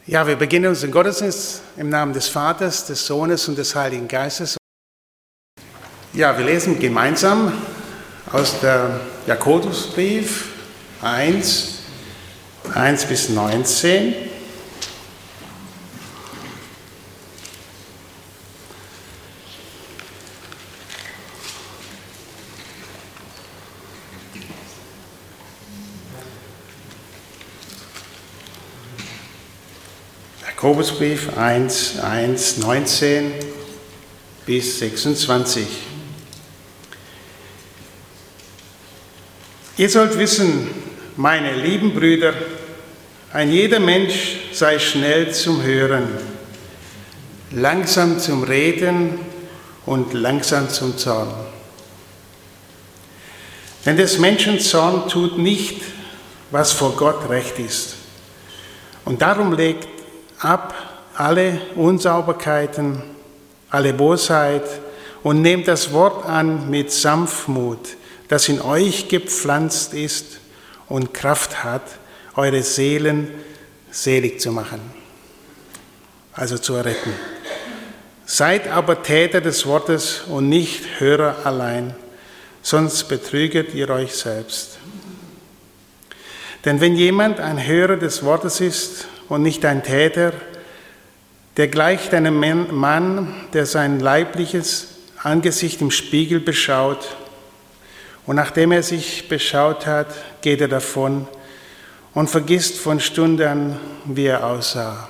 Ja, wir beginnen unseren Gottesdienst im Namen des Vaters, des Sohnes und des Heiligen Geistes. Ja, wir lesen gemeinsam aus der Jakobusbrief 1 bis 19. Jakobusbrief 1, 19 bis 26. Ihr sollt wissen, meine lieben Brüder, ein jeder Mensch sei schnell zum Hören, langsam zum Reden und langsam zum Zorn. Denn des Menschen Zorn tut nicht, was vor Gott recht ist. Und darum legt ab alle Unsauberkeiten, alle Bosheit und nehmt das Wort an mit Sanftmut, das in euch gepflanzt ist und Kraft hat, eure Seelen selig zu machen, also zu erretten. Seid aber Täter des Wortes und nicht Hörer allein, sonst betrüget ihr euch selbst. Denn wenn jemand ein Hörer des Wortes ist und nicht ein Täter, der gleicht einem Mann, der sein leibliches Angesicht im Spiegel beschaut, und nachdem er sich beschaut hat, geht er davon und vergisst von Stunde an, wie er aussah.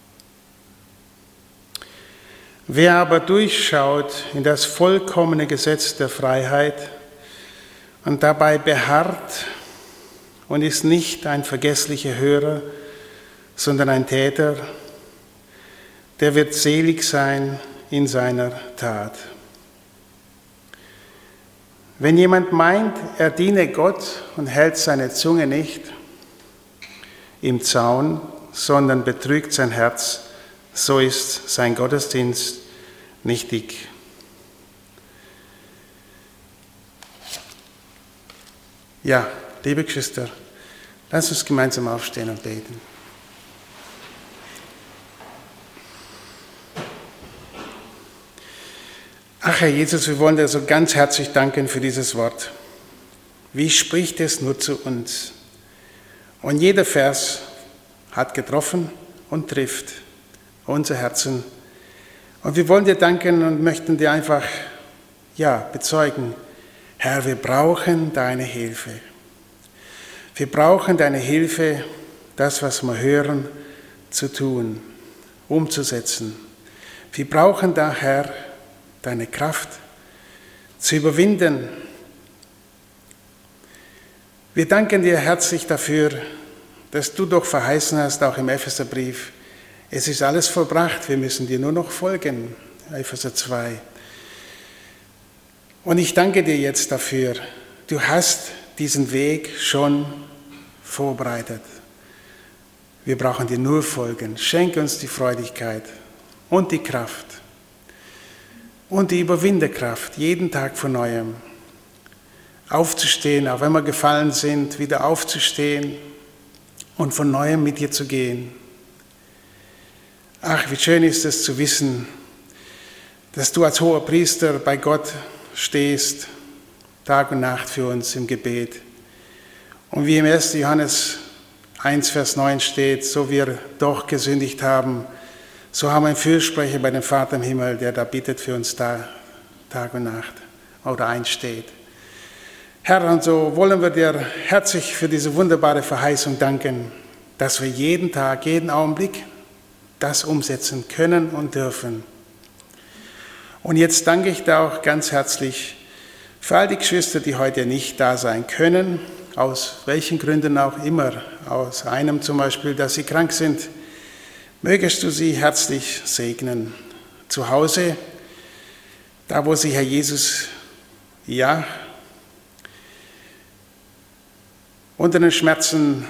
Wer aber durchschaut in das vollkommene Gesetz der Freiheit und dabei beharrt und ist nicht ein vergesslicher Hörer, sondern ein Täter, der wird selig sein in seiner Tat. Wenn jemand meint, er diene Gott und hält seine Zunge nicht im Zaun, sondern betrügt sein Herz, so ist sein Gottesdienst nichtig. Ja, liebe Geschwister, lasst uns gemeinsam aufstehen und beten. Ach Herr Jesus, wir wollen dir so ganz herzlich danken für dieses Wort. Wie spricht es nur zu uns? Und jeder Vers hat getroffen und trifft unser Herzen. Und wir wollen dir danken und möchten dir einfach, bezeugen, Herr, wir brauchen deine Hilfe. Wir brauchen deine Hilfe, das, was wir hören, zu tun, umzusetzen. Wir brauchen da, Herr, deine Kraft zu überwinden. Wir danken dir herzlich dafür, dass du doch verheißen hast, auch im Epheserbrief, es ist alles vollbracht, wir müssen dir nur noch folgen, Epheser 2. Und ich danke dir jetzt dafür, du hast diesen Weg schon vorbereitet. Wir brauchen dir nur folgen. Schenke uns die Freudigkeit und die Kraft und die Überwinderkraft, jeden Tag von Neuem aufzustehen, auch wenn wir gefallen sind, wieder aufzustehen und von Neuem mit dir zu gehen. Ach, wie schön ist es zu wissen, dass du als hoher Priester bei Gott stehst, Tag und Nacht für uns im Gebet. Und wie im 1. Johannes 1, Vers 9 steht, so wir doch gesündigt haben, so haben wir einen Fürsprecher bei dem Vater im Himmel, der da bittet für uns Tag und Nacht oder einsteht. Herr, und so wollen wir dir herzlich für diese wunderbare Verheißung danken, dass wir jeden Tag, jeden Augenblick das umsetzen können und dürfen. Und jetzt danke ich dir auch ganz herzlich für all die Geschwister, die heute nicht da sein können, aus welchen Gründen auch immer, aus einem zum Beispiel, dass sie krank sind. Mögest du sie herzlich segnen. Zu Hause, da wo sie, Herr Jesus, unter den Schmerzen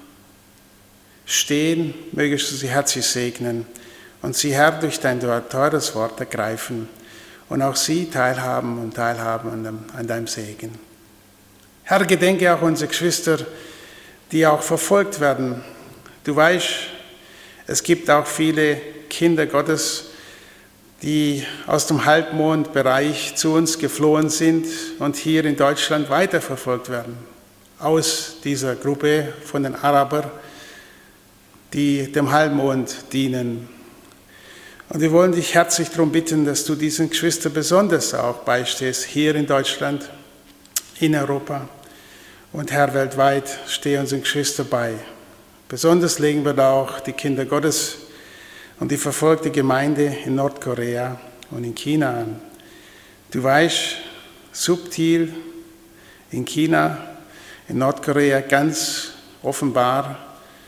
stehen, mögest du sie herzlich segnen und sie, Herr, durch dein teures Wort ergreifen und auch sie teilhaben an deinem Segen. Herr, gedenke auch unsere Geschwister, die auch verfolgt werden. Du weißt, Es gibt auch viele Kinder Gottes, die aus dem Halbmondbereich zu uns geflohen sind und hier in Deutschland weiterverfolgt werden. Aus dieser Gruppe von den Arabern, die dem Halbmond dienen. Und wir wollen dich herzlich darum bitten, dass du diesen Geschwistern besonders auch beistehst, hier in Deutschland, in Europa. Und Herr, weltweit stehe unseren Geschwistern bei. Besonders legen wir da auch die Kinder Gottes und die verfolgte Gemeinde in Nordkorea und in China an. Du weißt, subtil in China, in Nordkorea ganz offenbar.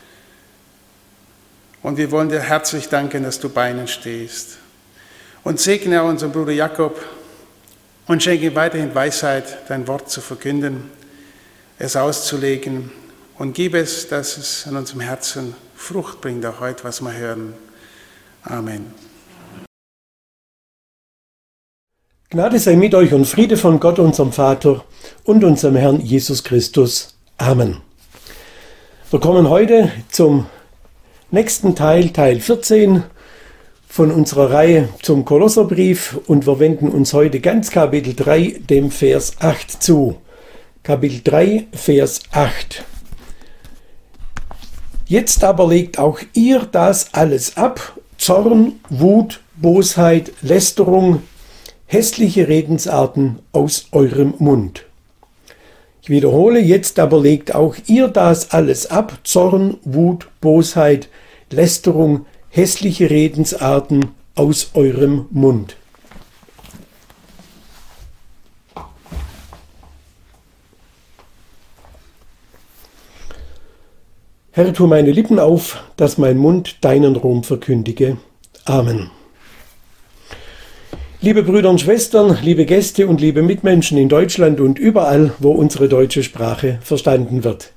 Und wir wollen dir herzlich danken, dass du bei ihnen stehst. Und segne auch unseren Bruder Jakob und schenke ihm weiterhin Weisheit, dein Wort zu verkünden, es auszulegen und gib es, dass es an unserem Herzen Frucht bringt, auch heute, was wir hören. Amen. Gnade sei mit euch und Friede von Gott, unserem Vater und unserem Herrn Jesus Christus. Amen. Wir kommen heute zum nächsten Teil, Teil 14 von unserer Reihe zum Kolosserbrief und wir wenden uns heute ganz Kapitel 3, dem Vers 8 zu. Kapitel 3, Vers 8. Jetzt aber legt auch ihr das alles ab, Zorn, Wut, Bosheit, Lästerung, hässliche Redensarten aus eurem Mund. Ich wiederhole, jetzt aber legt auch ihr das alles ab, Zorn, Wut, Bosheit, Lästerung, hässliche Redensarten aus eurem Mund. Herr, tu meine Lippen auf, dass mein Mund deinen Ruhm verkündige. Amen. Liebe Brüder und Schwestern, liebe Gäste und liebe Mitmenschen in Deutschland und überall, wo unsere deutsche Sprache verstanden wird.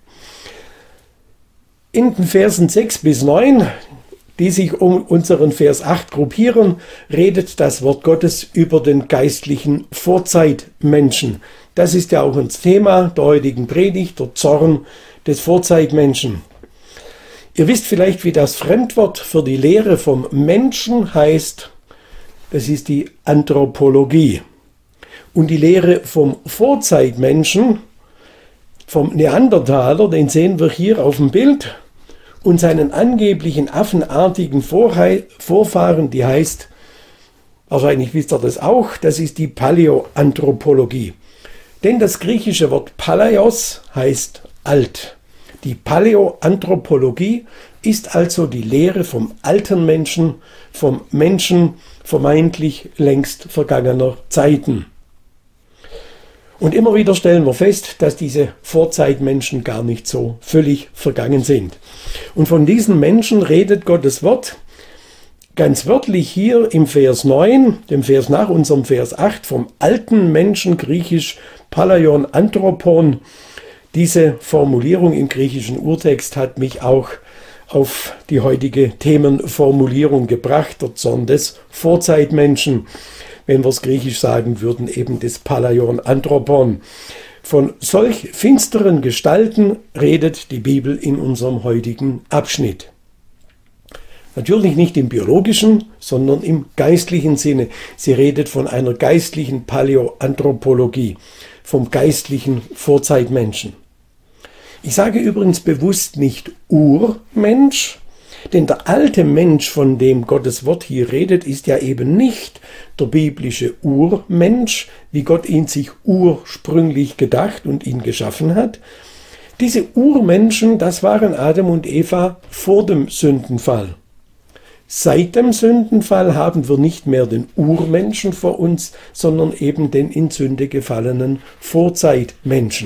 In den Versen 6 bis 9, die sich um unseren Vers 8 gruppieren, redet das Wort Gottes über den geistlichen Vorzeitmenschen. Das ist ja auch das Thema der heutigen Predigt, der Zorn des Vorzeitmenschen. Ihr wisst vielleicht, wie das Fremdwort für die Lehre vom Menschen heißt. Das ist die Anthropologie. Und die Lehre vom Vorzeitmenschen, vom Neandertaler, den sehen wir hier auf dem Bild, und seinen angeblichen affenartigen Vorfahren, die heißt, wahrscheinlich wisst ihr das auch, das ist die Paläoanthropologie. Denn das griechische Wort Palaios heißt alt. Die Paläoanthropologie ist also die Lehre vom alten Menschen, vom Menschen vermeintlich längst vergangener Zeiten. Und immer wieder stellen wir fest, dass diese Vorzeitmenschen gar nicht so völlig vergangen sind. Und von diesen Menschen redet Gottes Wort ganz wörtlich hier im Vers 9, dem Vers nach unserem Vers 8, vom alten Menschen, griechisch Palaion Anthropon. Diese Formulierung im griechischen Urtext hat mich auch auf die heutige Themenformulierung gebracht, der Zorn des Vorzeitmenschen, wenn wir es griechisch sagen würden, eben des Palaion Anthropon. Von solch finsteren Gestalten redet die Bibel in unserem heutigen Abschnitt. Natürlich nicht im biologischen, sondern im geistlichen Sinne. Sie redet von einer geistlichen Paläoanthropologie, vom geistlichen Vorzeitmenschen. Ich sage übrigens bewusst nicht Urmensch, denn der alte Mensch, von dem Gottes Wort hier redet, ist ja eben nicht der biblische Urmensch, wie Gott ihn sich ursprünglich gedacht und ihn geschaffen hat. Diese Urmenschen, das waren Adam und Eva vor dem Sündenfall. Seit dem Sündenfall haben wir nicht mehr den Urmenschen vor uns, sondern eben den in Sünde gefallenen Vorzeitmenschen.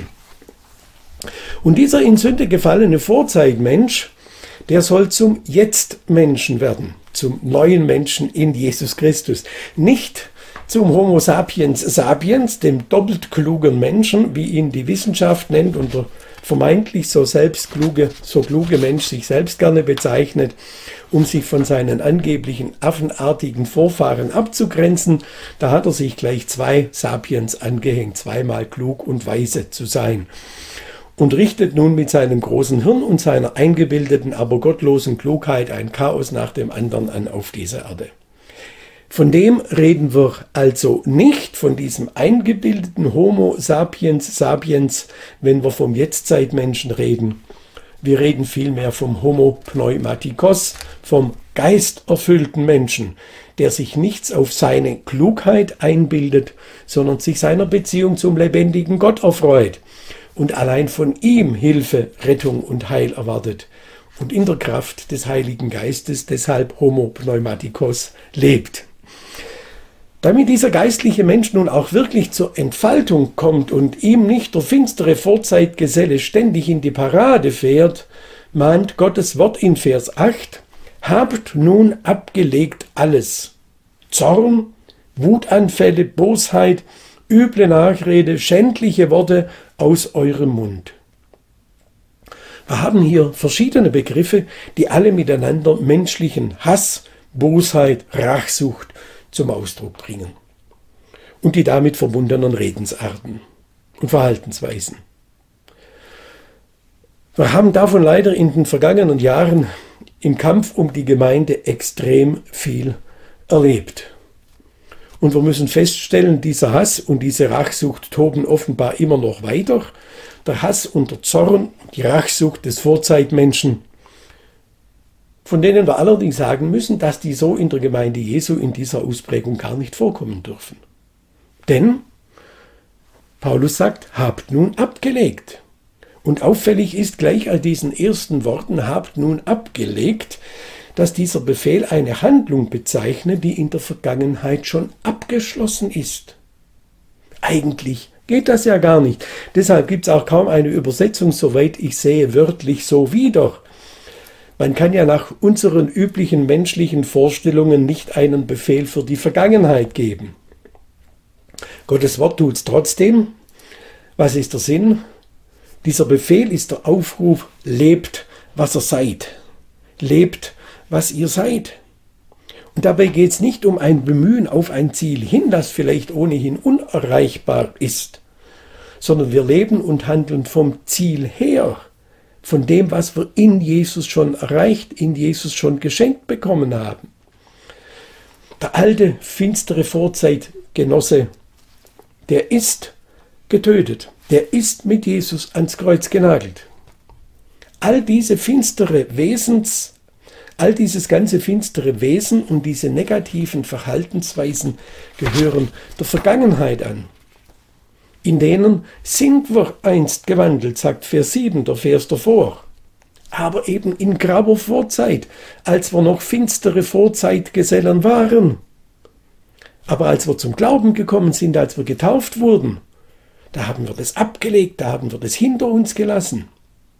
Und dieser in Sünde gefallene Vorzeitmensch, der soll zum Jetzt-Menschen werden, zum neuen Menschen in Jesus Christus. Nicht zum Homo sapiens sapiens, dem doppelt klugen Menschen, wie ihn die Wissenschaft nennt und der vermeintlich so kluge Mensch sich selbst gerne bezeichnet, um sich von seinen angeblichen affenartigen Vorfahren abzugrenzen. Da hat er sich gleich zwei Sapiens angehängt, zweimal klug und weise zu sein. und richtet nun mit seinem großen Hirn und seiner eingebildeten, aber gottlosen Klugheit ein Chaos nach dem anderen an auf dieser Erde. Von dem reden wir also nicht, von diesem eingebildeten Homo sapiens sapiens, wenn wir vom Jetztzeitmenschen reden. Wir reden vielmehr vom Homo pneumatikos, vom geisterfüllten Menschen, der sich nichts auf seine Klugheit einbildet, sondern sich seiner Beziehung zum lebendigen Gott erfreut und allein von ihm Hilfe, Rettung und Heil erwartet und in der Kraft des Heiligen Geistes, deshalb Homo pneumatikos, lebt. Damit dieser geistliche Mensch nun auch wirklich zur Entfaltung kommt und ihm nicht der finstere Vorzeitgeselle ständig in die Parade fährt, mahnt Gottes Wort in Vers 8, habt nun abgelegt alles, Zorn, Wutanfälle, Bosheit, üble Nachrede, schändliche Worte aus eurem Mund. Wir haben hier verschiedene Begriffe, die alle miteinander menschlichen Hass, Bosheit, Rachsucht zum Ausdruck bringen und die damit verbundenen Redensarten und Verhaltensweisen. Wir haben davon leider in den vergangenen Jahren im Kampf um die Gemeinde extrem viel erlebt. Und wir müssen feststellen, dieser Hass und diese Rachsucht toben offenbar immer noch weiter. Der Hass und der Zorn, die Rachsucht des Vorzeitmenschen, von denen wir allerdings sagen müssen, dass die so in der Gemeinde Jesu in dieser Ausprägung gar nicht vorkommen dürfen. Denn Paulus sagt, habt nun abgelegt. Und auffällig ist gleich an diesen ersten Worten, habt nun abgelegt, dass dieser Befehl eine Handlung bezeichnet, die in der Vergangenheit schon abgeschlossen ist. Eigentlich geht das ja gar nicht. Deshalb gibt es auch kaum eine Übersetzung, soweit ich sehe, wörtlich so wieder. Man kann ja nach unseren üblichen menschlichen Vorstellungen nicht einen Befehl für die Vergangenheit geben. Gottes Wort tut es trotzdem. Was ist der Sinn? Dieser Befehl ist der Aufruf, lebt, was ihr seid. Lebt, was ihr seid. Und dabei geht es nicht um ein Bemühen auf ein Ziel hin, das vielleicht ohnehin unerreichbar ist, sondern wir leben und handeln vom Ziel her, von dem, was wir in Jesus schon erreicht, in Jesus schon geschenkt bekommen haben. Der alte, finstere Vorzeitgenosse, der ist getötet, der ist mit Jesus ans Kreuz genagelt. All dieses ganze finstere Wesen und diese negativen Verhaltensweisen gehören der Vergangenheit an. In denen sind wir einst gewandelt, sagt Vers 7, der Vers davor. Aber eben in grauer Vorzeit, als wir noch finstere Vorzeitgesellen waren. Aber als wir zum Glauben gekommen sind, als wir getauft wurden, da haben wir das abgelegt, da haben wir das hinter uns gelassen.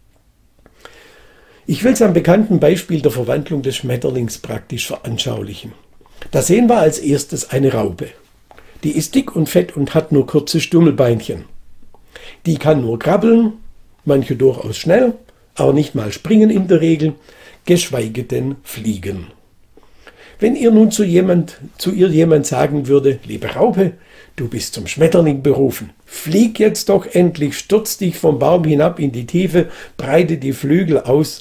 Ich will es am bekannten Beispiel der Verwandlung des Schmetterlings praktisch veranschaulichen. Da sehen wir als erstes eine Raupe. Die ist dick und fett und hat nur kurze Stummelbeinchen. Die kann nur krabbeln, manche durchaus schnell, aber nicht mal springen in der Regel, geschweige denn fliegen. Wenn ihr nun zu ihr jemand sagen würde, liebe Raupe, du bist zum Schmetterling berufen, flieg jetzt doch endlich, stürz dich vom Baum hinab in die Tiefe, breite die Flügel aus.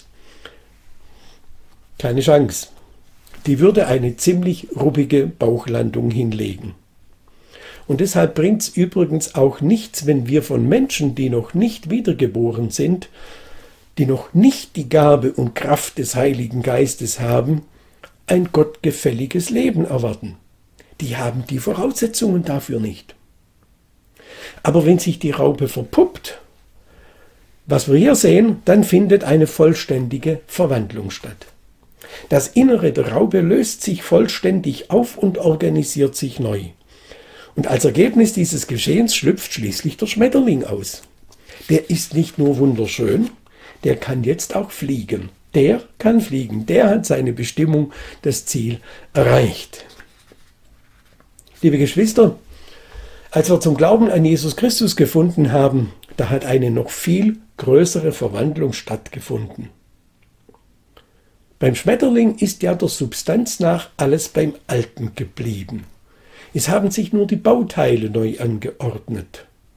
Keine Chance. Die würde eine ziemlich ruppige Bauchlandung hinlegen. Und deshalb bringt es übrigens auch nichts, wenn wir von Menschen, die noch nicht wiedergeboren sind, die noch nicht die Gabe und Kraft des Heiligen Geistes haben, ein gottgefälliges Leben erwarten. Die haben die Voraussetzungen dafür nicht. Aber wenn sich die Raupe verpuppt, was wir hier sehen, dann findet eine vollständige Verwandlung statt. Das Innere der Raupe löst sich vollständig auf und organisiert sich neu. Und als Ergebnis dieses Geschehens schlüpft schließlich der Schmetterling aus. Der ist nicht nur wunderschön, der kann jetzt auch fliegen. Der kann fliegen, der hat seine Bestimmung, das Ziel erreicht. Liebe Geschwister, als wir zum Glauben an Jesus Christus gefunden haben, da hat eine noch viel größere Verwandlung stattgefunden. Beim Schmetterling ist ja der Substanz nach alles beim Alten geblieben. Es haben sich nur die Bauteile neu angeordnet.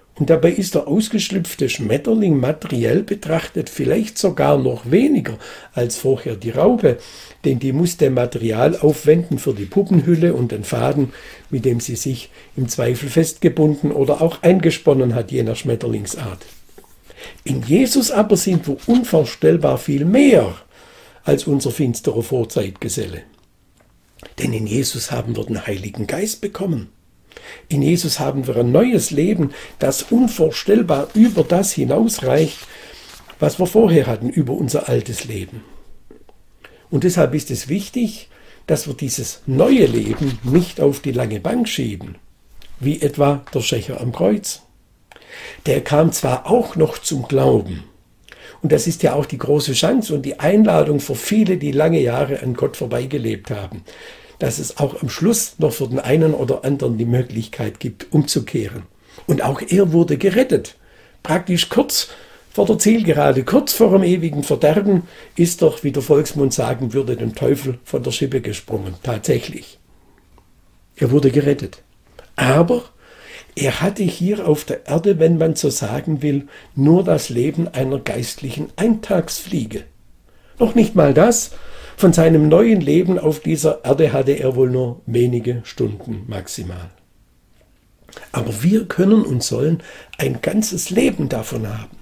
Und dabei ist der ausgeschlüpfte Schmetterling materiell betrachtet vielleicht sogar noch weniger als vorher die Raupe, denn die musste Material aufwenden für die Puppenhülle und den Faden, mit dem sie sich im Zweifel festgebunden oder auch eingesponnen hat, je nach Schmetterlingsart. In Jesus aber sind wir unvorstellbar viel mehr als unser finsterer Vorzeitgeselle. Denn in Jesus haben wir den Heiligen Geist bekommen. In Jesus haben wir ein neues Leben, das unvorstellbar über das hinausreicht, was wir vorher hatten, über unser altes Leben. Und deshalb ist es wichtig, dass wir dieses neue Leben nicht auf die lange Bank schieben, wie etwa der Schächer am Kreuz. Der kam zwar auch noch zum Glauben, und das ist ja auch die große Chance und die Einladung für viele, die lange Jahre an Gott vorbeigelebt haben, dass es auch am Schluss noch für den einen oder anderen die Möglichkeit gibt, umzukehren. Und auch er wurde gerettet. Praktisch kurz vor der Zielgerade, kurz vor dem ewigen Verderben, ist doch, wie der Volksmund sagen würde, dem Teufel von der Schippe gesprungen. Tatsächlich. Er wurde gerettet. Aber er hatte hier auf der Erde, wenn man so sagen will, nur das Leben einer geistlichen Eintagsfliege. Noch nicht mal das. Von seinem neuen Leben auf dieser Erde hatte er wohl nur wenige Stunden maximal. Aber wir können und sollen ein ganzes Leben davon haben.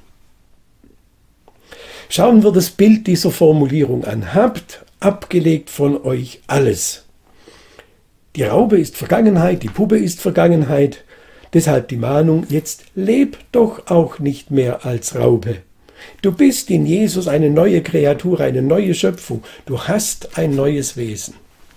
Schauen wir das Bild dieser Formulierung an. Habt abgelegt von euch alles. Die Raupe ist Vergangenheit, die Puppe ist Vergangenheit. Deshalb die Mahnung, jetzt leb doch auch nicht mehr als Raupe. Du bist in Jesus eine neue Kreatur, eine neue Schöpfung. Du hast ein neues Wesen.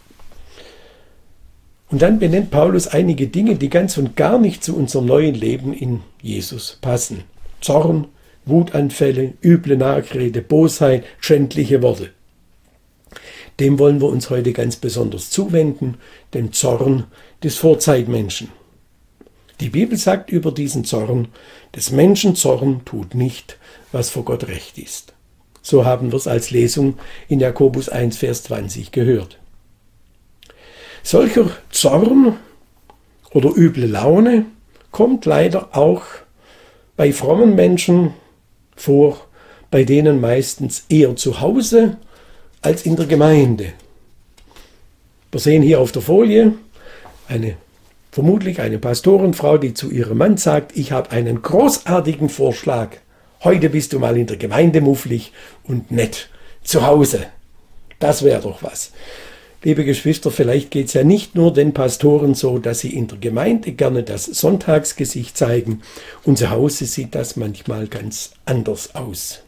Und dann benennt Paulus einige Dinge, die ganz und gar nicht zu unserem neuen Leben in Jesus passen. Zorn, Wutanfälle, üble Nachrede, Bosheit, schändliche Worte. Dem wollen wir uns heute ganz besonders zuwenden, dem Zorn des Vorzeitmenschen. Die Bibel sagt über diesen Zorn, des Menschen Zorn tut nicht, was vor Gott recht ist. So haben wir es als Lesung in Jakobus 1, Vers 20 gehört. Solcher Zorn oder üble Laune kommt leider auch bei frommen Menschen vor, bei denen meistens eher zu Hause als in der Gemeinde. Wir sehen hier auf der Folie vermutlich eine Pastorenfrau, die zu ihrem Mann sagt, ich habe einen großartigen Vorschlag. Heute bist du mal in der Gemeinde mufflig und nett zu Hause. Das wäre doch was. Liebe Geschwister, vielleicht geht es ja nicht nur den Pastoren so, dass sie in der Gemeinde gerne das Sonntagsgesicht zeigen. Und zu Hause sieht das manchmal ganz anders aus.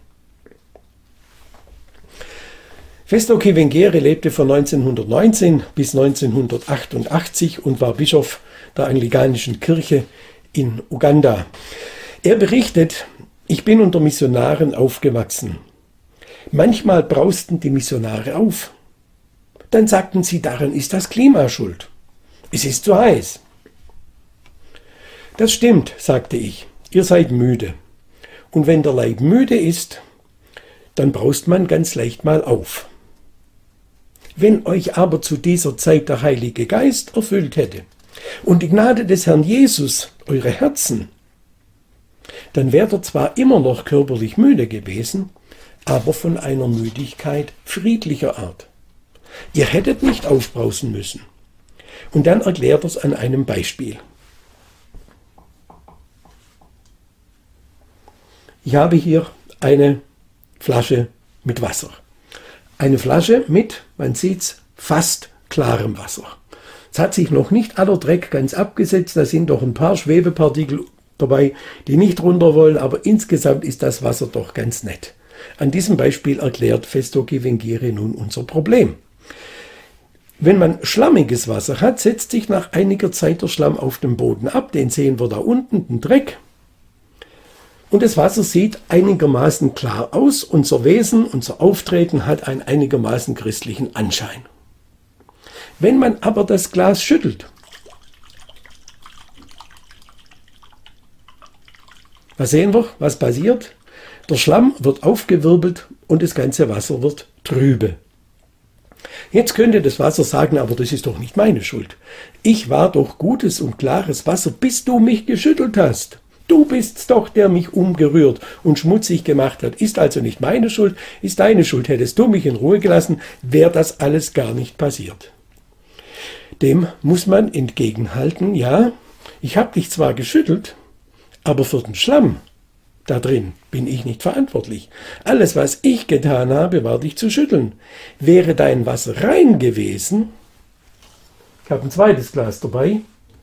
Festo Kivengere lebte von 1919 bis 1988 und war Bischof der Anglikanischen Kirche in Uganda. Er berichtet, ich bin unter Missionaren aufgewachsen. Manchmal brausten die Missionare auf. Dann sagten sie, daran ist das Klima schuld. Es ist zu heiß. Das stimmt, sagte ich. Ihr seid müde. Und wenn der Leib müde ist, dann braust man ganz leicht mal auf. Wenn euch aber zu dieser Zeit der Heilige Geist erfüllt hätte und die Gnade des Herrn Jesus eure Herzen, dann wärt ihr zwar immer noch körperlich müde gewesen, aber von einer Müdigkeit friedlicher Art. Ihr hättet nicht aufbrausen müssen. Und dann erklärt er es an einem Beispiel. Ich habe hier eine Flasche mit Wasser. Eine Flasche mit, man sieht's, fast klarem Wasser. Es hat sich noch nicht aller Dreck ganz abgesetzt, da sind doch ein paar Schwebepartikel dabei, die nicht runter wollen, aber insgesamt ist das Wasser doch ganz nett. An diesem Beispiel erklärt Festo Kivengere nun unser Problem. Wenn man schlammiges Wasser hat, setzt sich nach einiger Zeit der Schlamm auf dem Boden ab, den sehen wir da unten, den Dreck. Und das Wasser sieht einigermaßen klar aus, unser Wesen, unser Auftreten hat einen einigermaßen christlichen Anschein. Wenn man aber das Glas schüttelt, was sehen wir, was passiert? Der Schlamm wird aufgewirbelt und das ganze Wasser wird trübe. Jetzt könnte das Wasser sagen, aber das ist doch nicht meine Schuld. Ich war doch gutes und klares Wasser, bis du mich geschüttelt hast. Du bist's doch, der mich umgerührt und schmutzig gemacht hat. Ist also nicht meine Schuld, ist deine Schuld. Hättest du mich in Ruhe gelassen, wäre das alles gar nicht passiert. Dem muss man entgegenhalten, ja, ich habe dich zwar geschüttelt, aber für den Schlamm da drin bin ich nicht verantwortlich. Alles, was ich getan habe, war dich zu schütteln. Wäre dein Wasser rein gewesen, ich habe ein zweites Glas dabei,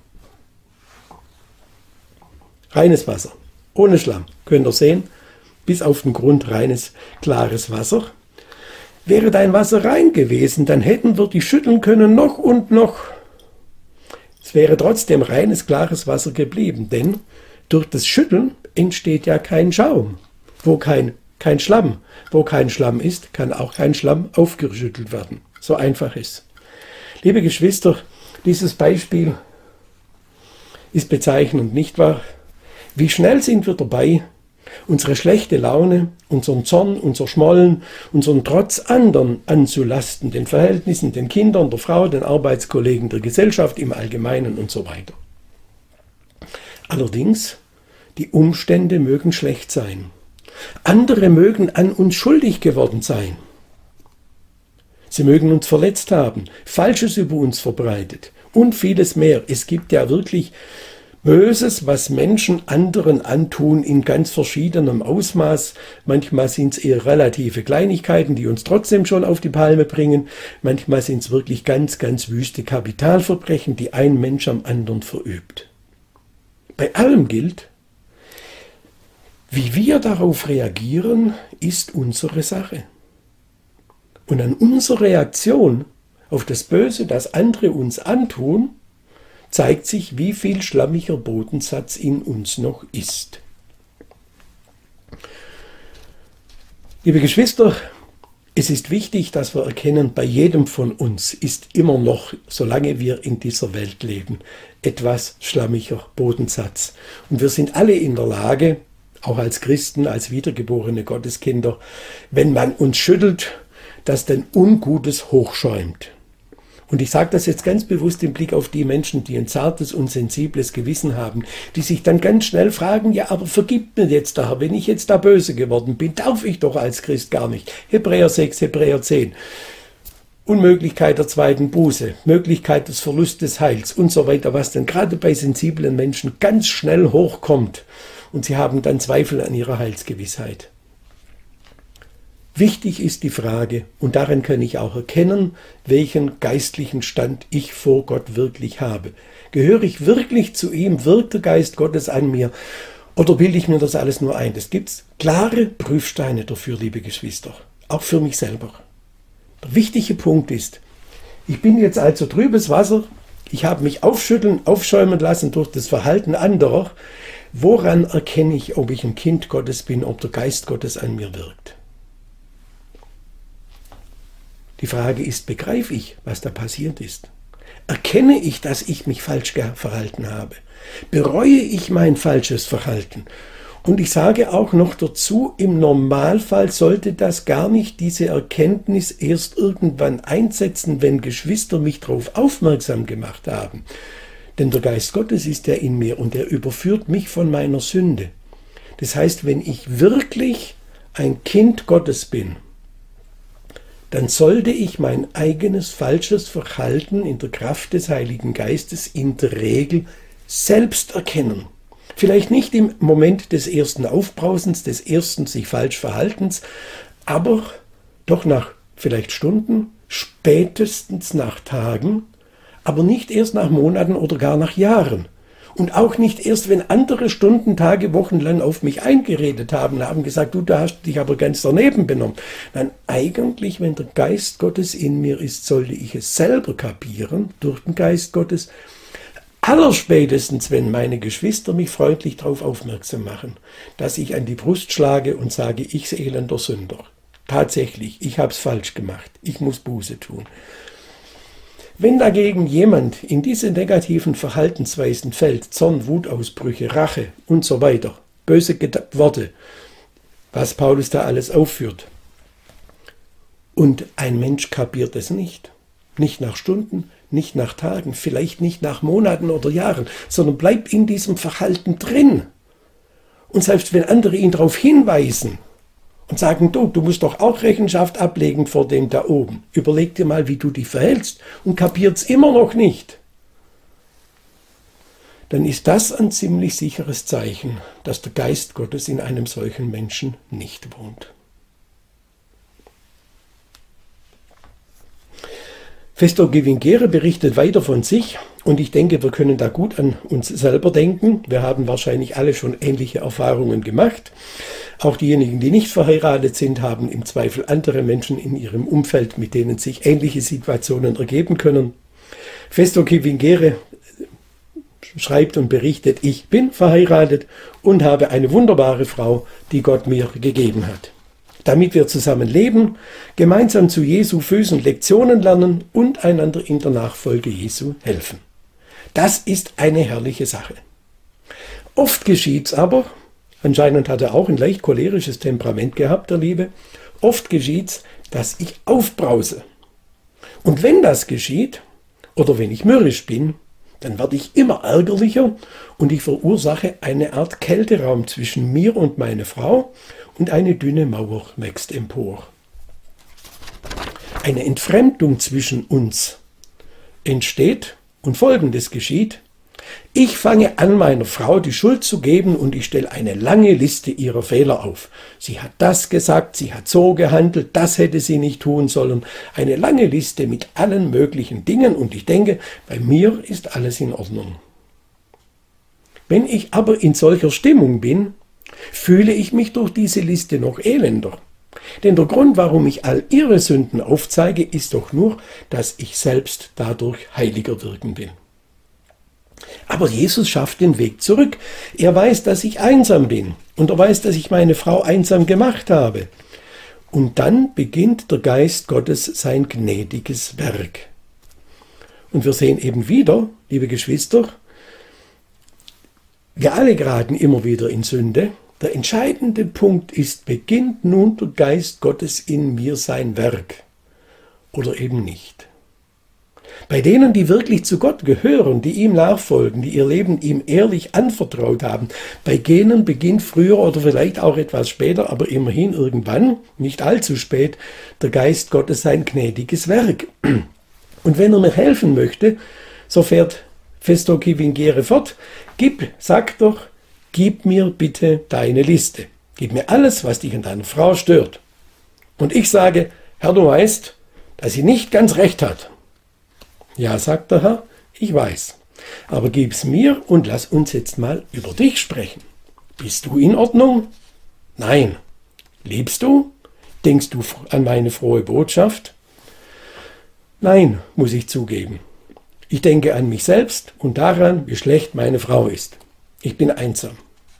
reines Wasser, ohne Schlamm, könnt ihr sehen, bis auf den Grund reines, klares Wasser. Wäre dein Wasser rein gewesen, dann hätten wir dich schütteln können, noch und noch. Es wäre trotzdem reines, klares Wasser geblieben, denn durch das Schütteln entsteht ja kein Schaum, wo kein Schlamm. Wo kein Schlamm ist, kann auch kein Schlamm aufgeschüttelt werden. So einfach ist. Liebe Geschwister, dieses Beispiel ist bezeichnend, nicht wahr? Wie schnell sind wir dabei, unsere schlechte Laune, unseren Zorn, unser Schmollen, unseren Trotz anderen anzulasten, den Verhältnissen, den Kindern, der Frau, den Arbeitskollegen, der Gesellschaft im Allgemeinen und so weiter. Allerdings, die Umstände mögen schlecht sein. Andere mögen an uns schuldig geworden sein. Sie mögen uns verletzt haben, Falsches über uns verbreitet und vieles mehr. Es gibt ja wirklich Böses, was Menschen anderen antun in ganz verschiedenem Ausmaß. Manchmal sind es eher relative Kleinigkeiten, die uns trotzdem schon auf die Palme bringen. Manchmal sind es wirklich ganz, ganz wüste Kapitalverbrechen, die ein Mensch am anderen verübt. Bei allem gilt, wie wir darauf reagieren, ist unsere Sache. Und an unserer Reaktion auf das Böse, das andere uns antun, zeigt sich, wie viel schlammiger Bodensatz in uns noch ist. Liebe Geschwister, es ist wichtig, dass wir erkennen, bei jedem von uns ist immer noch, solange wir in dieser Welt leben, etwas schlammiger Bodensatz. Und wir sind alle in der Lage, auch als Christen, als wiedergeborene Gotteskinder, wenn man uns schüttelt, dass dann Ungutes hochschäumt. Und ich sage das jetzt ganz bewusst im Blick auf die Menschen, die ein zartes und sensibles Gewissen haben, die sich dann ganz schnell fragen, ja, aber vergib mir jetzt da, wenn ich jetzt da böse geworden bin, darf ich doch als Christ gar nicht. Hebräer 6, Hebräer 10. Unmöglichkeit der zweiten Buße, Möglichkeit des Verlustes des Heils und so weiter, was dann gerade bei sensiblen Menschen ganz schnell hochkommt. Und sie haben dann Zweifel an ihrer Heilsgewissheit. Wichtig ist die Frage, und daran kann ich auch erkennen, welchen geistlichen Stand ich vor Gott wirklich habe. Gehöre ich wirklich zu ihm? Wirkt der Geist Gottes an mir? Oder bilde ich mir das alles nur ein? Es gibt klare Prüfsteine dafür, liebe Geschwister, auch für mich selber. Der wichtige Punkt ist, ich bin jetzt also trübes Wasser, ich habe mich aufschäumen lassen durch das Verhalten anderer. Woran erkenne ich, ob ich ein Kind Gottes bin, ob der Geist Gottes an mir wirkt? Die Frage ist, begreife ich, was da passiert ist? Erkenne ich, dass ich mich falsch verhalten habe? Bereue ich mein falsches Verhalten? Und ich sage auch noch dazu, im Normalfall sollte das gar nicht diese Erkenntnis erst irgendwann einsetzen, wenn Geschwister mich darauf aufmerksam gemacht haben. Denn der Geist Gottes ist ja in mir und er überführt mich von meiner Sünde. Das heißt, wenn ich wirklich ein Kind Gottes bin, dann sollte ich mein eigenes falsches Verhalten in der Kraft des Heiligen Geistes in der Regel selbst erkennen. Vielleicht nicht im Moment des ersten Aufbrausens, des ersten sich falsch Verhaltens, aber doch nach vielleicht Stunden, spätestens nach Tagen, aber nicht erst nach Monaten oder gar nach Jahren. Und auch nicht erst, wenn andere Stunden, Tage, Wochen lang auf mich eingeredet haben, haben gesagt, du, da hast dich aber ganz daneben benommen. Nein, eigentlich, wenn der Geist Gottes in mir ist, sollte ich es selber kapieren, durch den Geist Gottes. Allerspätestens, wenn meine Geschwister mich freundlich darauf aufmerksam machen, dass ich an die Brust schlage und sage, ich elender Sünder. Tatsächlich, ich habe es falsch gemacht, ich muss Buße tun. Wenn dagegen jemand in diese negativen Verhaltensweisen fällt, Zorn, Wutausbrüche, Rache und so weiter, böse Worte, was Paulus da alles aufführt, und ein Mensch kapiert es nicht nach Stunden, nicht nach Tagen, vielleicht nicht nach Monaten oder Jahren, sondern bleibt in diesem Verhalten drin, Und selbst wenn andere ihn darauf hinweisen und sagen, du musst doch auch Rechenschaft ablegen vor dem da oben. Überleg dir mal, wie du dich verhältst und kapiert's immer noch nicht. Dann ist das ein ziemlich sicheres Zeichen, dass der Geist Gottes in einem solchen Menschen nicht wohnt. Festo Givingere berichtet weiter von sich und ich denke, wir können da gut an uns selber denken. Wir haben wahrscheinlich alle schon ähnliche Erfahrungen gemacht. Auch diejenigen, die nicht verheiratet sind, haben im Zweifel andere Menschen in ihrem Umfeld, mit denen sich ähnliche Situationen ergeben können. Festo Givingere schreibt und berichtet, ich bin verheiratet und habe eine wunderbare Frau, die Gott mir gegeben hat. Damit wir zusammen leben, gemeinsam zu Jesu Füßen Lektionen lernen und einander in der Nachfolge Jesu helfen. Das ist eine herrliche Sache. Oft geschieht's aber, anscheinend hat er auch ein leicht cholerisches Temperament gehabt, der Liebe, oft geschieht's, dass ich aufbrause. Und wenn das geschieht, oder wenn ich mürrisch bin, dann werde ich immer ärgerlicher und ich verursache eine Art Kälteraum zwischen mir und meine Frau und eine dünne Mauer wächst empor. Eine Entfremdung zwischen uns entsteht und Folgendes geschieht. Ich fange an, meiner Frau die Schuld zu geben und ich stelle eine lange Liste ihrer Fehler auf. Sie hat das gesagt, sie hat so gehandelt, das hätte sie nicht tun sollen. Eine lange Liste mit allen möglichen Dingen und ich denke, bei mir ist alles in Ordnung. Wenn ich aber in solcher Stimmung bin, fühle ich mich durch diese Liste noch elender. Denn der Grund, warum ich all ihre Sünden aufzeige, ist doch nur, dass ich selbst dadurch heiliger wirken will. Aber Jesus schafft den Weg zurück. Er weiß, dass ich einsam bin und er weiß, dass ich meine Frau einsam gemacht habe. Und dann beginnt der Geist Gottes sein gnädiges Werk. Und wir sehen eben wieder, liebe Geschwister, wir alle geraten immer wieder in Sünde. Der entscheidende Punkt ist, beginnt nun der Geist Gottes in mir sein Werk oder eben nicht. Bei denen, die wirklich zu Gott gehören, die ihm nachfolgen, die ihr Leben ihm ehrlich anvertraut haben, bei denen beginnt früher oder vielleicht auch etwas später, aber immerhin irgendwann, nicht allzu spät, der Geist Gottes sein gnädiges Werk. Und wenn er mir helfen möchte, so fährt Festo Givingere fort, sag doch, gib mir bitte deine Liste. Gib mir alles, was dich an deiner Frau stört. Und ich sage, Herr, du weißt, dass sie nicht ganz recht hat. Ja, sagt der Herr, ich weiß. Aber gib's mir und lass uns jetzt mal über dich sprechen. Bist du in Ordnung? Nein. Liebst du? Denkst du an meine frohe Botschaft? Nein, muss ich zugeben. Ich denke an mich selbst und daran, wie schlecht meine Frau ist. Ich bin einsam.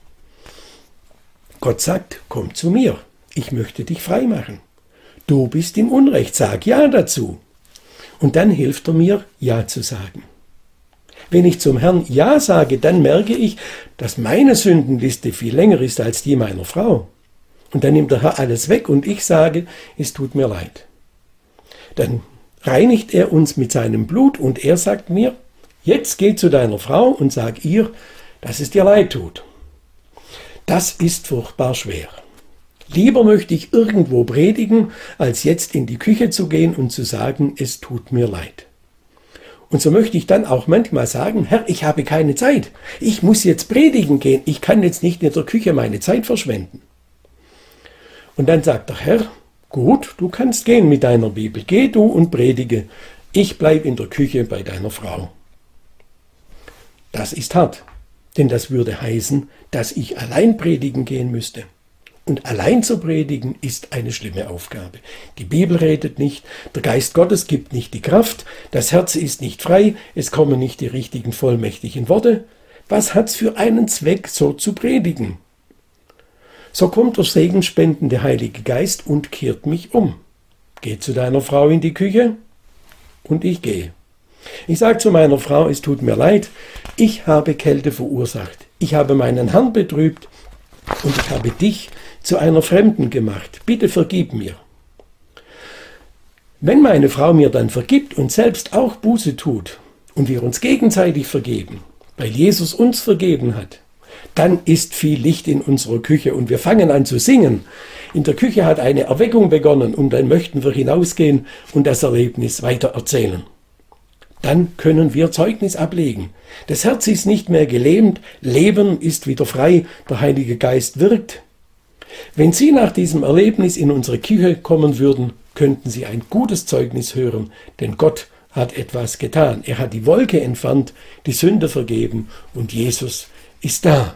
Gott sagt, komm zu mir. Ich möchte dich frei machen. Du bist im Unrecht, sag Ja dazu. Und dann hilft er mir, Ja zu sagen. Wenn ich zum Herrn Ja sage, dann merke ich, dass meine Sündenliste viel länger ist als die meiner Frau. Und dann nimmt der Herr alles weg und ich sage, es tut mir leid. Dann reinigt er uns mit seinem Blut und er sagt mir, jetzt geh zu deiner Frau und sag ihr, dass es dir leid tut. Das ist furchtbar schwer. Lieber möchte ich irgendwo predigen, als jetzt in die Küche zu gehen und zu sagen, es tut mir leid. Und so möchte ich dann auch manchmal sagen, Herr, ich habe keine Zeit. Ich muss jetzt predigen gehen. Ich kann jetzt nicht in der Küche meine Zeit verschwenden. Und dann sagt der Herr, gut, du kannst gehen mit deiner Bibel. Geh du und predige. Ich bleibe in der Küche bei deiner Frau. Das ist hart, denn das würde heißen, dass ich allein predigen gehen müsste. Und allein zu predigen ist eine schlimme Aufgabe. Die Bibel redet nicht, der Geist Gottes gibt nicht die Kraft, das Herz ist nicht frei, es kommen nicht die richtigen vollmächtigen Worte. Was hat's für einen Zweck, so zu predigen? So kommt der segenspendende Heilige Geist und kehrt mich um. Geh zu deiner Frau in die Küche und ich gehe. Ich sage zu meiner Frau, es tut mir leid, ich habe Kälte verursacht, ich habe meinen Herrn betrübt und ich habe dich zu einer Fremden gemacht. Bitte vergib mir. Wenn meine Frau mir dann vergibt und selbst auch Buße tut und wir uns gegenseitig vergeben, weil Jesus uns vergeben hat, dann ist viel Licht in unserer Küche und wir fangen an zu singen. In der Küche hat eine Erweckung begonnen und dann möchten wir hinausgehen und das Erlebnis weitererzählen. Dann können wir Zeugnis ablegen. Das Herz ist nicht mehr gelähmt, Leben ist wieder frei, der Heilige Geist wirkt. Wenn Sie nach diesem Erlebnis in unsere Küche kommen würden, könnten Sie ein gutes Zeugnis hören, denn Gott hat etwas getan. Er hat die Wolke entfernt, die Sünde vergeben und Jesus ist da.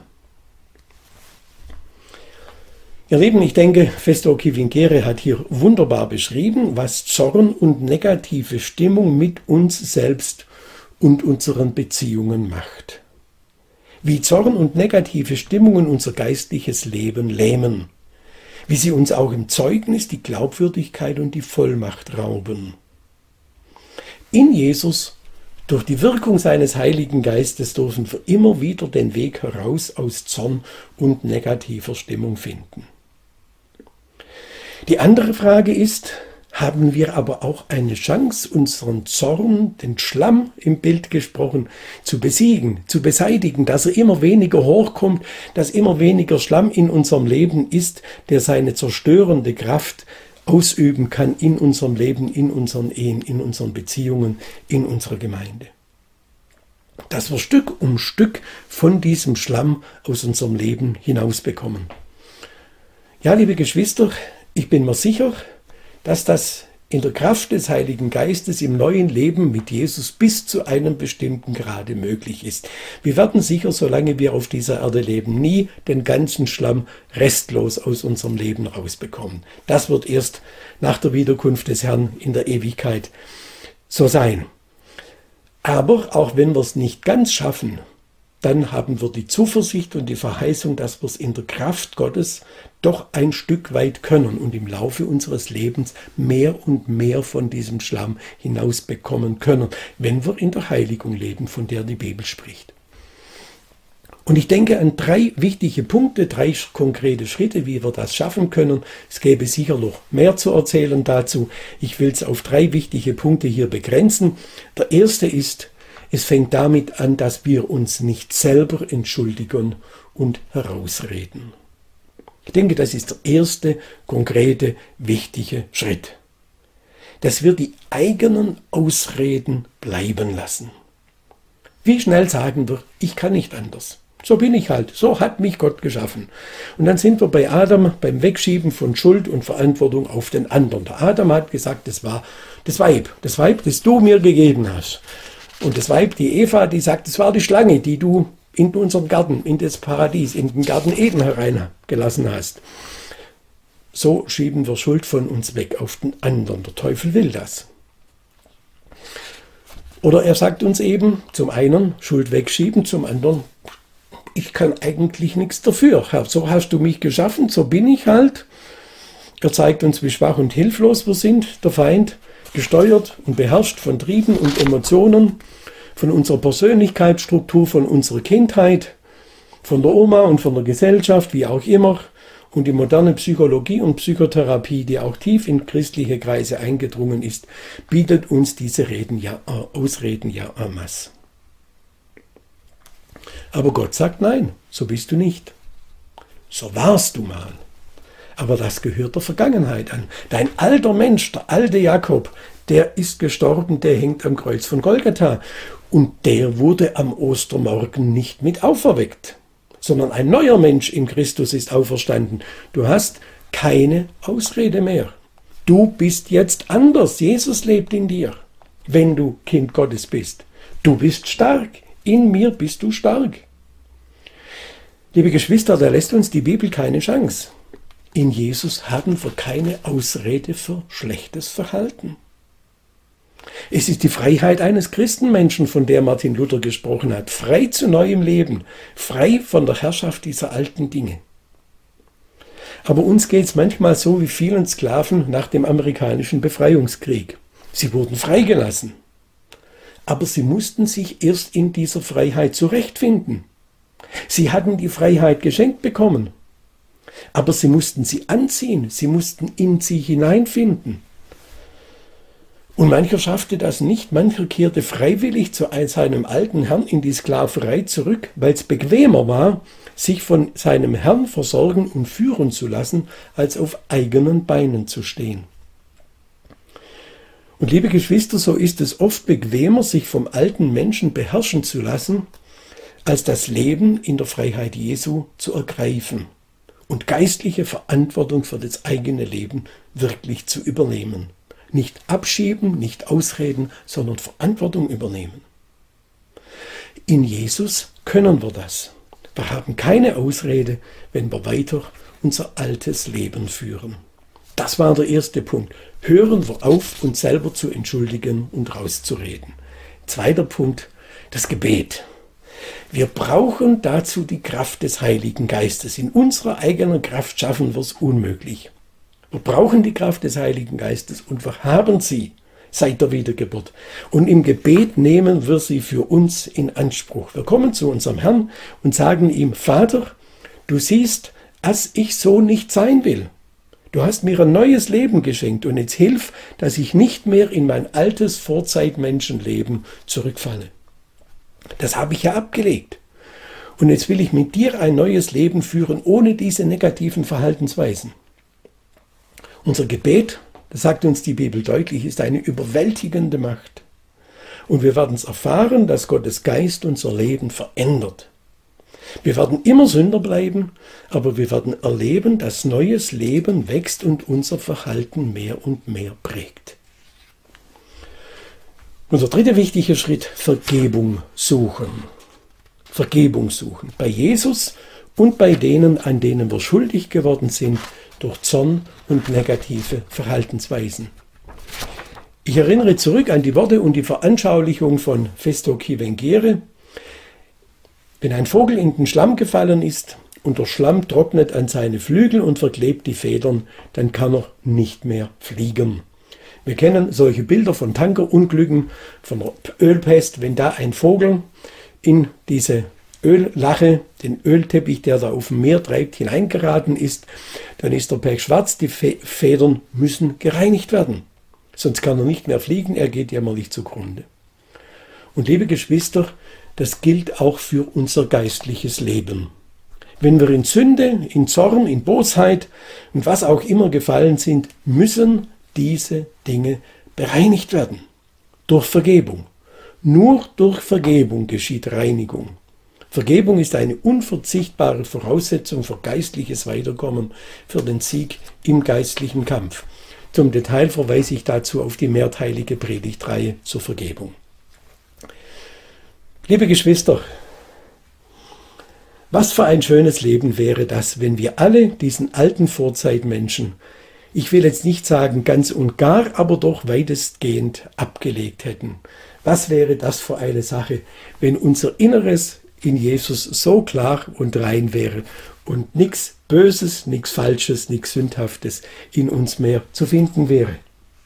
Ihr Lieben, ich denke, Festo Kivingere hat hier wunderbar beschrieben, was Zorn und negative Stimmung mit uns selbst und unseren Beziehungen macht. Wie Zorn und negative Stimmungen unser geistliches Leben lähmen. Wie sie uns auch im Zeugnis die Glaubwürdigkeit und die Vollmacht rauben. In Jesus, durch die Wirkung seines Heiligen Geistes, dürfen wir immer wieder den Weg heraus aus Zorn und negativer Stimmung finden. Die andere Frage ist, haben wir aber auch eine Chance, unseren Zorn, den Schlamm im Bild gesprochen, zu besiegen, zu beseitigen, dass er immer weniger hochkommt, dass immer weniger Schlamm in unserem Leben ist, der seine zerstörende Kraft ausüben kann in unserem Leben, in unseren Ehen, in unseren Beziehungen, in unserer Gemeinde. Dass wir Stück um Stück von diesem Schlamm aus unserem Leben hinausbekommen. Ja, liebe Geschwister, ich bin mir sicher, dass das in der Kraft des Heiligen Geistes im neuen Leben mit Jesus bis zu einem bestimmten Grade möglich ist. Wir werden sicher, solange wir auf dieser Erde leben, nie den ganzen Schlamm restlos aus unserem Leben rausbekommen. Das wird erst nach der Wiederkunft des Herrn in der Ewigkeit so sein. Aber auch wenn wir es nicht ganz schaffen, dann haben wir die Zuversicht und die Verheißung, dass wir es in der Kraft Gottes doch ein Stück weit können und im Laufe unseres Lebens mehr und mehr von diesem Schlamm hinausbekommen können, wenn wir in der Heiligung leben, von der die Bibel spricht. Und ich denke an 3 wichtige Punkte, 3 konkrete Schritte, wie wir das schaffen können. Es gäbe sicher noch mehr zu erzählen dazu. Ich will es auf 3 wichtige Punkte hier begrenzen. Der erste ist, es fängt damit an, dass wir uns nicht selber entschuldigen und herausreden. Ich denke, das ist der erste konkrete, wichtige Schritt. Dass wir die eigenen Ausreden bleiben lassen. Wie schnell sagen wir, ich kann nicht anders. So bin ich halt, so hat mich Gott geschaffen. Und dann sind wir bei Adam beim Wegschieben von Schuld und Verantwortung auf den anderen. Der Adam hat gesagt, das war das Weib, das du mir gegeben hast. Und das Weib, die Eva, die sagt, es war die Schlange, die du in unseren Garten, in das Paradies, in den Garten Eden hereingelassen hast. So schieben wir Schuld von uns weg auf den anderen. Der Teufel will das. Oder er sagt uns eben, zum einen Schuld wegschieben, zum anderen, ich kann eigentlich nichts dafür. Herr, so hast du mich geschaffen, so bin ich halt. Er zeigt uns, wie schwach und hilflos wir sind, der Feind, gesteuert und beherrscht von Trieben und Emotionen, von unserer Persönlichkeitsstruktur, von unserer Kindheit, von der Oma und von der Gesellschaft, wie auch immer. Und die moderne Psychologie und Psychotherapie, die auch tief in christliche Kreise eingedrungen ist, bietet uns diese Ausreden ja en masse. Aber Gott sagt nein, so bist du nicht. So warst du mal. Aber das gehört der Vergangenheit an. Dein alter Mensch, der alte Jakob, der ist gestorben, der hängt am Kreuz von Golgatha. Und der wurde am Ostermorgen nicht mit auferweckt, sondern ein neuer Mensch in Christus ist auferstanden. Du hast keine Ausrede mehr. Du bist jetzt anders. Jesus lebt in dir, wenn du Kind Gottes bist. Du bist stark. In mir bist du stark. Liebe Geschwister, da lässt uns die Bibel keine Chance. In Jesus haben wir keine Ausrede für schlechtes Verhalten. Es ist die Freiheit eines Christenmenschen, von der Martin Luther gesprochen hat. Frei zu neuem Leben, frei von der Herrschaft dieser alten Dinge. Aber uns geht es manchmal so wie vielen Sklaven nach dem amerikanischen Befreiungskrieg. Sie wurden freigelassen. Aber sie mussten sich erst in dieser Freiheit zurechtfinden. Sie hatten die Freiheit geschenkt bekommen. Aber sie mussten sie anziehen, sie mussten in sie hineinfinden. Und mancher schaffte das nicht, mancher kehrte freiwillig zu seinem alten Herrn in die Sklaverei zurück, weil es bequemer war, sich von seinem Herrn versorgen und führen zu lassen, als auf eigenen Beinen zu stehen. Und liebe Geschwister, so ist es oft bequemer, sich vom alten Menschen beherrschen zu lassen, als das Leben in der Freiheit Jesu zu ergreifen und geistliche Verantwortung für das eigene Leben wirklich zu übernehmen. Nicht abschieben, nicht ausreden, sondern Verantwortung übernehmen. In Jesus können wir das. Wir haben keine Ausrede, wenn wir weiter unser altes Leben führen. Das war der erste Punkt. Hören wir auf, uns selber zu entschuldigen und rauszureden. Zweiter Punkt, das Gebet. Wir brauchen dazu die Kraft des Heiligen Geistes. In unserer eigenen Kraft schaffen wir es unmöglich. Wir brauchen die Kraft des Heiligen Geistes und wir haben sie seit der Wiedergeburt. Und im Gebet nehmen wir sie für uns in Anspruch. Wir kommen zu unserem Herrn und sagen ihm, Vater, du siehst, dass ich so nicht sein will. Du hast mir ein neues Leben geschenkt und jetzt hilf, dass ich nicht mehr in mein altes Vorzeitmenschenleben zurückfalle. Das habe ich ja abgelegt. Und jetzt will ich mit dir ein neues Leben führen, ohne diese negativen Verhaltensweisen. Unser Gebet, das sagt uns die Bibel deutlich, ist eine überwältigende Macht. Und wir werden es erfahren, dass Gottes Geist unser Leben verändert. Wir werden immer Sünder bleiben, aber wir werden erleben, dass neues Leben wächst und unser Verhalten mehr und mehr prägt. Unser dritter wichtiger Schritt, Vergebung suchen. Vergebung suchen. Bei Jesus und bei denen, an denen wir schuldig geworden sind, durch Zorn und negative Verhaltensweisen. Ich erinnere zurück an die Worte und die Veranschaulichung von Festo Kivengere. Wenn ein Vogel in den Schlamm gefallen ist und der Schlamm trocknet an seine Flügel und verklebt die Federn, dann kann er nicht mehr fliegen. Wir kennen solche Bilder von Tankerunglücken, von der Ölpest, wenn da ein Vogel in diese Öllache, den Ölteppich, der da auf dem Meer treibt, hineingeraten ist, dann ist der Pech schwarz, die Federn müssen gereinigt werden. Sonst kann er nicht mehr fliegen, er geht jämmerlich zugrunde. Und liebe Geschwister, das gilt auch für unser geistliches Leben. Wenn wir in Sünde, in Zorn, in Bosheit und was auch immer gefallen sind, müssen diese Dinge bereinigt werden. Durch Vergebung. Nur durch Vergebung geschieht Reinigung. Vergebung ist eine unverzichtbare Voraussetzung für geistliches Weiterkommen, für den Sieg im geistlichen Kampf. Zum Detail verweise ich dazu auf die mehrteilige Predigtreihe zur Vergebung. Liebe Geschwister, was für ein schönes Leben wäre das, wenn wir alle diesen alten Vorzeitmenschen, ich will jetzt nicht sagen ganz und gar, aber doch weitestgehend abgelegt hätten. Was wäre das für eine Sache, wenn unser Inneres in Jesus so klar und rein wäre und nichts Böses, nichts Falsches, nichts Sündhaftes in uns mehr zu finden wäre.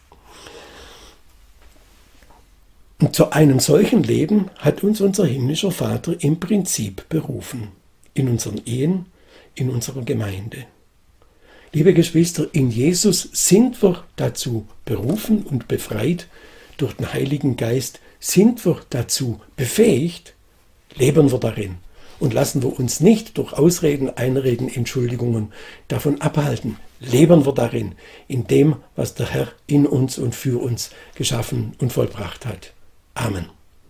Und zu einem solchen Leben hat uns unser himmlischer Vater im Prinzip berufen. In unseren Ehen, in unserer Gemeinde. Liebe Geschwister, in Jesus sind wir dazu berufen und befreit. Durch den Heiligen Geist sind wir dazu befähigt. Leben wir darin und lassen wir uns nicht durch Ausreden, Einreden, Entschuldigungen davon abhalten. Leben wir darin, in dem, was der Herr in uns und für uns geschaffen und vollbracht hat. Amen.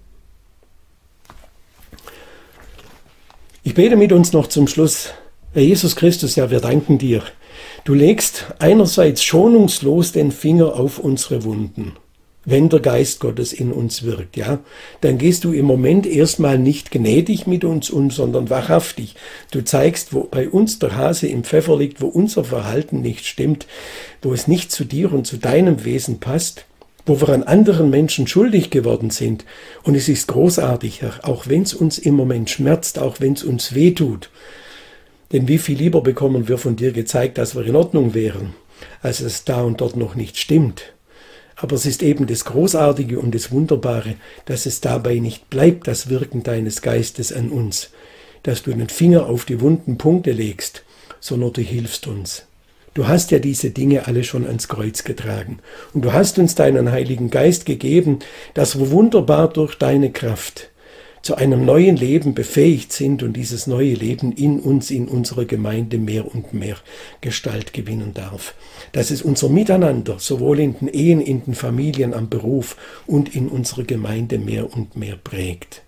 Ich bete mit uns noch zum Schluss. Herr Jesus Christus, ja, wir danken dir. Du legst einerseits schonungslos den Finger auf unsere Wunden. Wenn der Geist Gottes in uns wirkt, ja, dann gehst du im Moment erstmal nicht gnädig mit uns um, sondern wahrhaftig. Du zeigst, wo bei uns der Hase im Pfeffer liegt, wo unser Verhalten nicht stimmt, wo es nicht zu dir und zu deinem Wesen passt, wo wir an anderen Menschen schuldig geworden sind. Und es ist großartig, Herr, auch wenn es uns im Moment schmerzt, auch wenn es uns wehtut. Denn wie viel lieber bekommen wir von dir gezeigt, dass wir in Ordnung wären, als es da und dort noch nicht stimmt. Aber es ist eben das Großartige und das Wunderbare, dass es dabei nicht bleibt, das Wirken deines Geistes an uns, dass du den Finger auf die wunden Punkte legst, sondern du hilfst uns. Du hast ja diese Dinge alle schon ans Kreuz getragen. Und du hast uns deinen Heiligen Geist gegeben, dass wir wunderbar durch deine Kraft zu einem neuen Leben befähigt sind und dieses neue Leben in uns, in unserer Gemeinde mehr und mehr Gestalt gewinnen darf. Dass es unser Miteinander, sowohl in den Ehen, in den Familien, am Beruf und in unserer Gemeinde mehr und mehr prägt.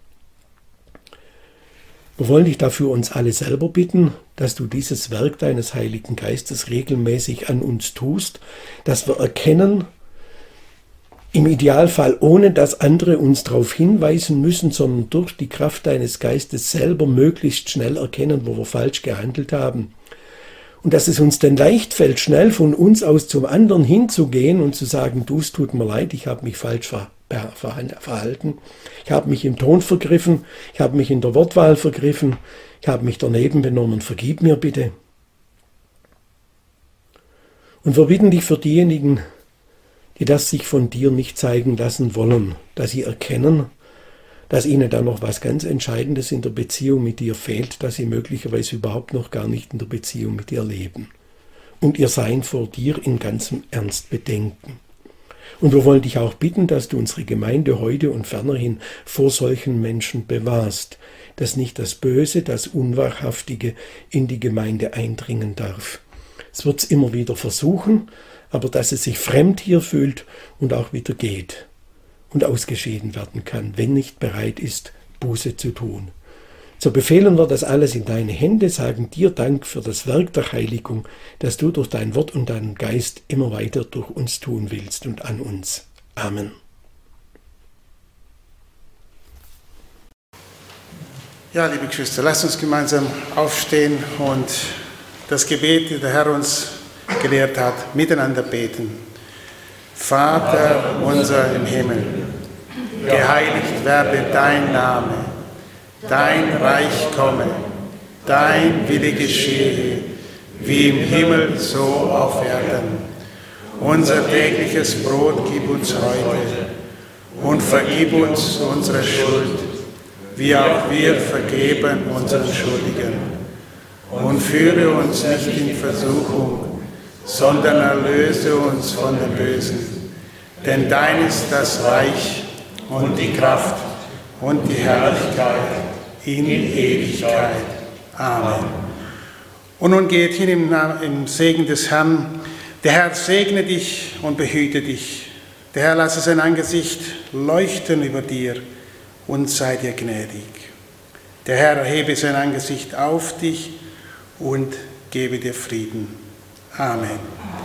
Wir wollen dich dafür uns alle selber bitten, dass du dieses Werk deines Heiligen Geistes regelmäßig an uns tust, dass wir erkennen, im Idealfall ohne, dass andere uns darauf hinweisen müssen, sondern durch die Kraft deines Geistes selber möglichst schnell erkennen, wo wir falsch gehandelt haben. Und dass es uns dann leicht fällt, schnell von uns aus zum anderen hinzugehen und zu sagen, du, es tut mir leid, ich habe mich falsch verhalten, ich habe mich im Ton vergriffen, ich habe mich in der Wortwahl vergriffen, ich habe mich daneben benommen, vergib mir bitte. Und wir bitten dich für diejenigen, die das sich von dir nicht zeigen lassen wollen, dass sie erkennen, dass ihnen da noch was ganz Entscheidendes in der Beziehung mit dir fehlt, dass sie möglicherweise überhaupt noch gar nicht in der Beziehung mit dir leben und ihr Sein vor dir in ganzem Ernst bedenken. Und wir wollen dich auch bitten, dass du unsere Gemeinde heute und fernerhin vor solchen Menschen bewahrst, dass nicht das Böse, das Unwahrhaftige in die Gemeinde eindringen darf. Es wird es immer wieder versuchen, aber dass es sich fremd hier fühlt und auch wieder geht und ausgeschieden werden kann, wenn nicht bereit ist, Buße zu tun. So befehlen wir das alles in deine Hände, sagen dir Dank für das Werk der Heiligung, das du durch dein Wort und deinen Geist immer weiter durch uns tun willst und an uns. Amen. Ja, liebe Geschwister, lasst uns gemeinsam aufstehen und das Gebet, das der Herr uns gelehrt hat, miteinander beten. Vater unser im Himmel, geheiligt werde dein Name, dein Reich komme, dein Wille geschehe, wie im Himmel so auf Erden. Unser tägliches Brot gib uns heute und vergib uns unsere Schuld, wie auch wir vergeben unseren Schuldigen. Und führe uns nicht in Versuchung, sondern erlöse uns von dem Bösen. Denn dein ist das Reich und die Kraft und die Herrlichkeit in Ewigkeit. Amen. Und nun geht hin im Segen des Herrn. Der Herr segne dich und behüte dich. Der Herr lasse sein Angesicht leuchten über dir und sei dir gnädig. Der Herr erhebe sein Angesicht auf dich und gebe dir Frieden. Amen.